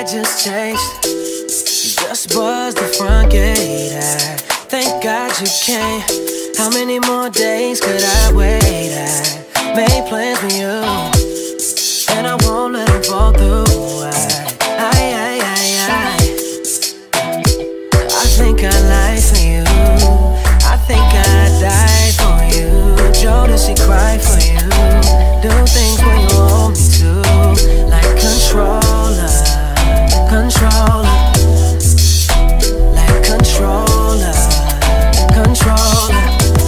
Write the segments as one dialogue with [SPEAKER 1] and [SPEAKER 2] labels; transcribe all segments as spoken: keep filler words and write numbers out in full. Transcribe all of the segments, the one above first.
[SPEAKER 1] light just changed. You just buzzed the front gate. I thank God you came. How many more days could I wait? I made plans for you, and I won't let them fall through. I, I, I, I, I, I think I lied for you. I think I died for you. Jodeci cry for you. Do things when you want me to, like controller, controller, like controller, controller.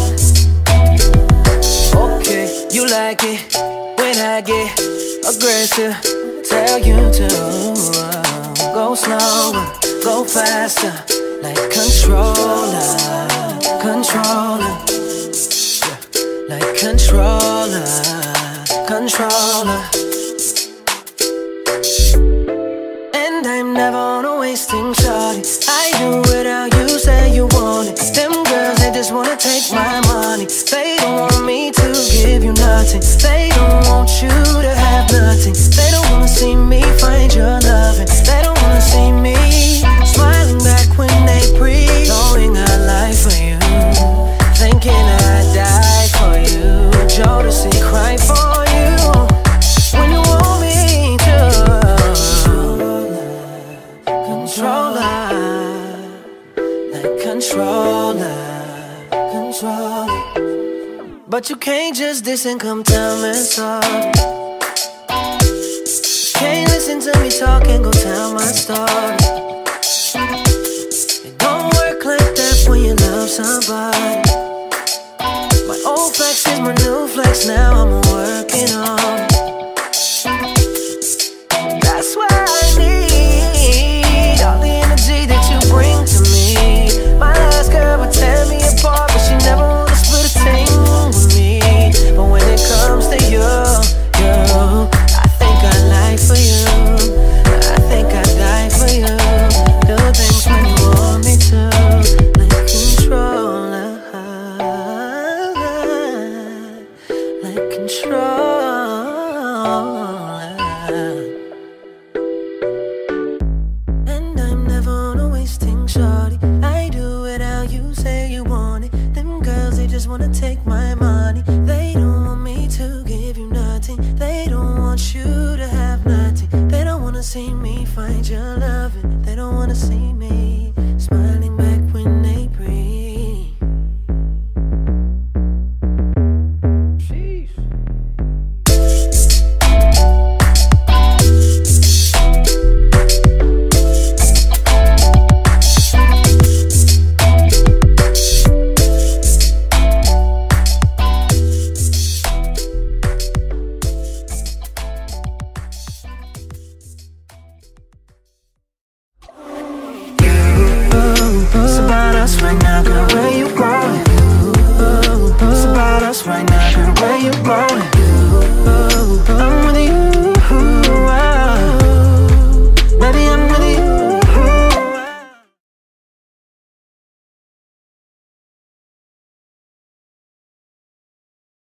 [SPEAKER 1] Okay, you like it when I get aggressive. Tell you to uh, go slower, go faster, like controller, controller, yeah, like controller, controller. And I'm never on a wasting shorty. I do it how you say you want it. Them girls, they just wanna take my money. They don't want me to give you nothing. They don't want you to have nothing. They don't wanna see me find your loving. They don't wanna see me smiling back when they breathe, knowing I lie for you, thinking I die for you. Jodeci cry for you when you want me to. Controller, like controller, controller. But you can't just diss and come tell me sorry. Can't listen to me talk and go tell my story. It don't work like that when you love somebody. My old flex is my new flex, now I'm working on it. That's why I need all the energy that you bring to me. My last girl would tear me apart, but she never wanna split a thing with me. But when it comes to you, you, I think I lie for you. I think I die for you. Do things when you want me to, like controller, like controller. And I'm never on a wasting shorty. I do it how you say you want it. Them girls, they just wanna take my money. They don't want me to give you nothing. They don't want you to have nothing. They don't wanna see me find your loving. They don't wanna see me smiling back when they breathe. Sheesh. It's about us right now, girl, where you going? It's about us right now, girl, where you going?